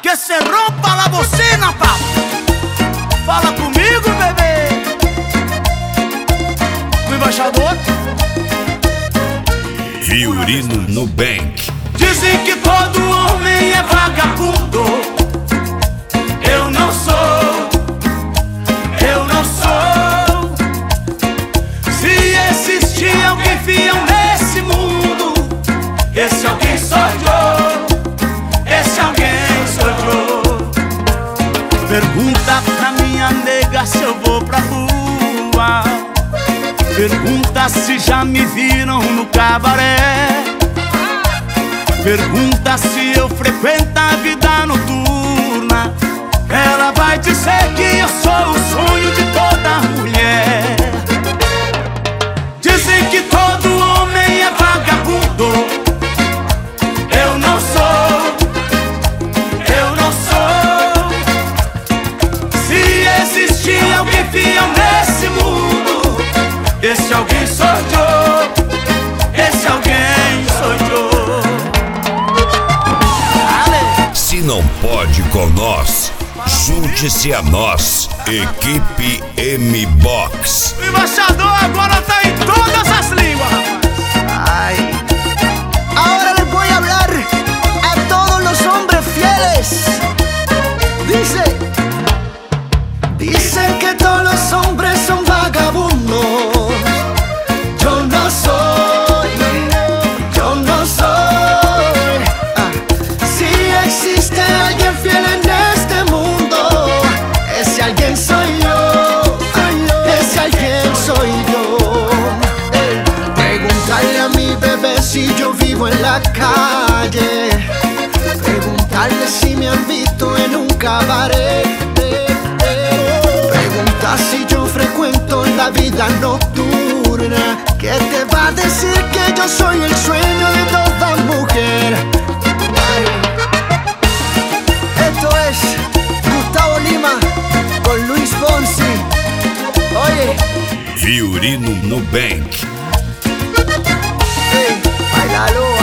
que se rompa la bocina, papo. Fala comigo, bebê. O embaixador Fiorino Nubank. dizem que todo homem é vagabundo. Eu não sou, eu não sou. Se existir alguém fiel nesse mundo, esse alguém sou eu, esse alguém sou eu. Pergunta pra minha nega se eu vou pra rua. Pergunta se já me viram no cabaré. Pergunta se eu frequento a vida noturna. Ela vai dizer que eu sou o sonho de toda mulher. Dizem que todo homem é vagabundo. Eu não sou, eu não sou. Se existir alguém fiel nesse mundo, esse alguém sou eu, esse alguém sou eu. Se não pode com nós, junte-se a nós, Equipe M-Box. O embaixador agora tá em todas as línguas, rapaz. Ay. Ahora les voy a hablar a todos los hombres fieles. Dicen que todos los hombres son vagabundos. Yo no soy, yo no soy. Si existe alguien fiel en este mundo, ese alguien soy yo, ese alguien soy yo. Preguntarle a mi bebé si yo vivo en la calle. Preguntarle si me han visto en un cabaret. Pregunta si yo frecuento la vida nocturna. ¿Qué te va a decir que yo soy el sueño de toda mujer? Ay. Esto es Gustavo Lima con Luis Fonsi. Oye, Fiorino Nubank. hey, bailalo.